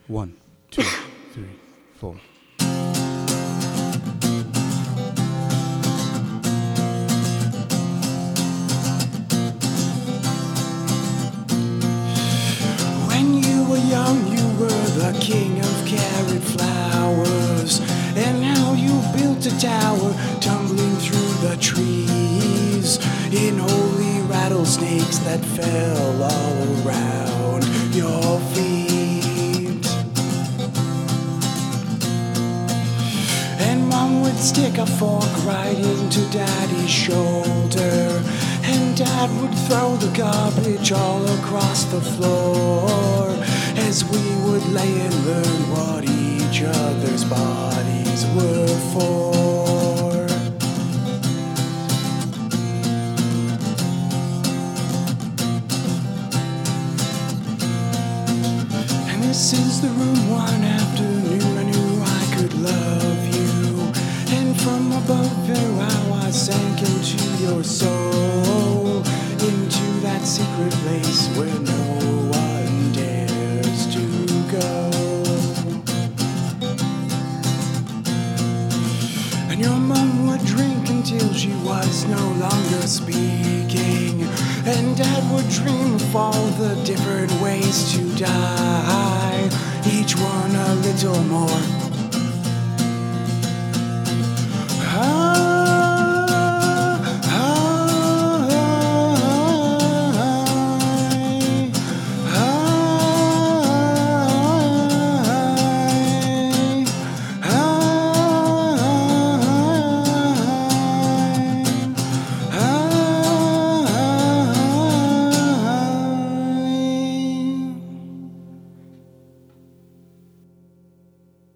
1, 2, 3, 4. When you were young, you were the king of carrot flowers, and now you built a tower tumbling through the trees in holy rattlesnakes that fell all around your feet. And Mom would stick a fork right into Daddy's shoulder, and Dad would throw the garbage all across the floor as we would lay and learn what each other's bodies were for. And this is the room one afternoon I knew I could love you, and from above there how I sank into your soul, into that secret place where no one dares to go. And your mom would drink until she was no longer speaking, and Dad would dream of all the different ways to die, each one a little more.